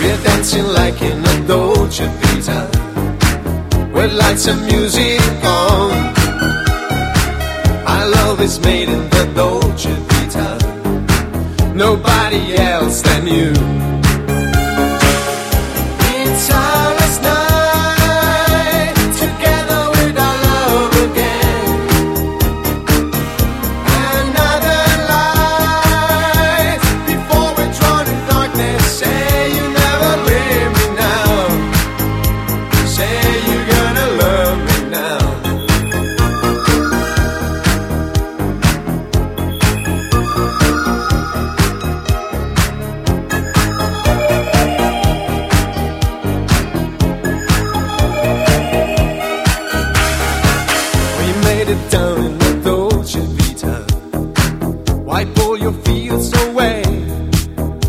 We're dancing like in a Dolce Vita, with lights and music on. Our love is made in the Dolce Vita, nobody else than you.